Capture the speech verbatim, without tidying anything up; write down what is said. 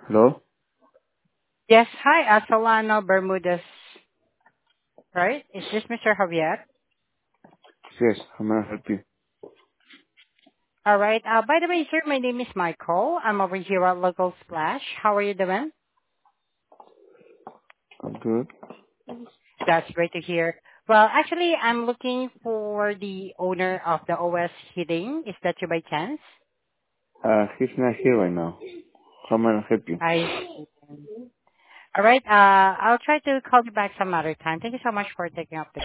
Hello? Yes. Hi, uh, Solano Bermudez, right? Is this Mister Javier? Yes, how may I help you? All right. Uh, by the way, sir, my name is Michael. I'm over here at Local Splash. How are you doing? I'm good. That's great to hear. Well, actually, I'm looking for the owner of the O S Heating. Is that you by chance? Uh, he's not here right now. How may I help you? I see. All right. Uh, I'll try to call you back some other time. Thank you so much for taking up the